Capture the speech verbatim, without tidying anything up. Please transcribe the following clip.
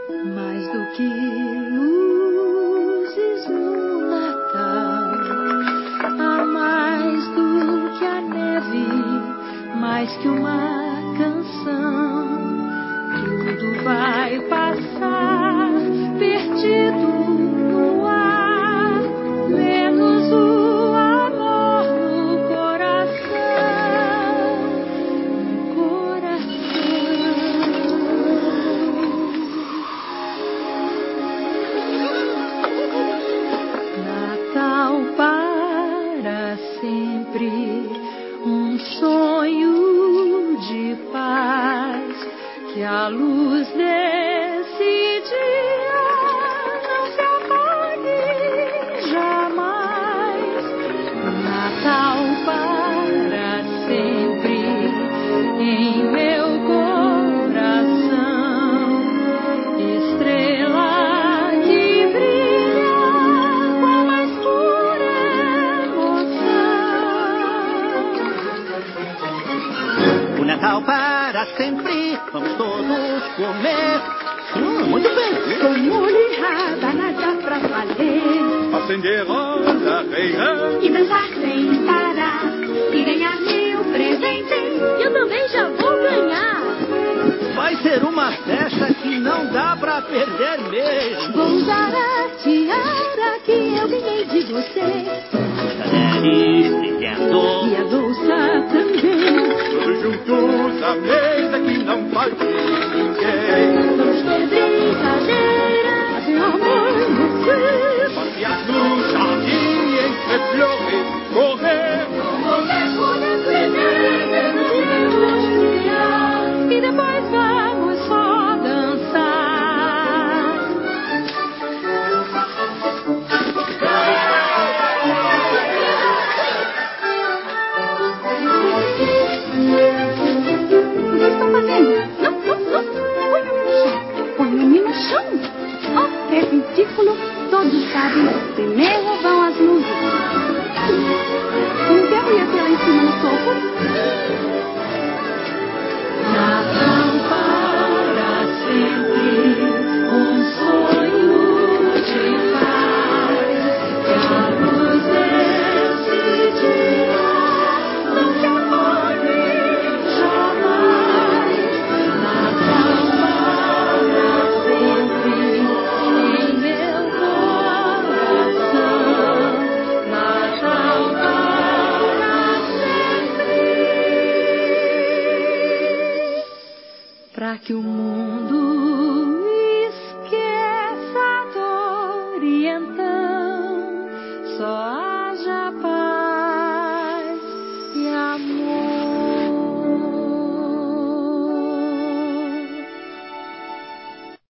Mais do que luzes no Natal, há mais do que a neve, mais que uma canção. Tudo vai passar perdido no ar, menos o amor no coração, no coração. Natal para sempre, um sonho de paz, que a luz desse dia não se apague jamais. Natal para sempre em meu coração, estrela que brilha com a mais pura emoção. O Natal para sempre, vamos todos comer. Hum, muito bem. Com molho e rabanada pra valer. Acender a reina E dançar sem parar. E ganhar meu presente. Eu também já vou ganhar. Vai ser uma festa que não dá pra perder mesmo. Vou usar a tiara que eu ganhei de você. Os talheres brilhando. E a louça também. todos juntos à mesa que não falte ninguém. Vamos ter brincadeira, fazer amor no frio. Passear no jardim entre flores, correr. Como tempo de primeira, nos iremos criar. E depois vamos só dançar. O que estão fazendo? Não, não, não. Põe-me no chão. Oh, é ridículo. Todos sabem. Primeiro vão as luzes. O enterro ia ser lá em cima no topo.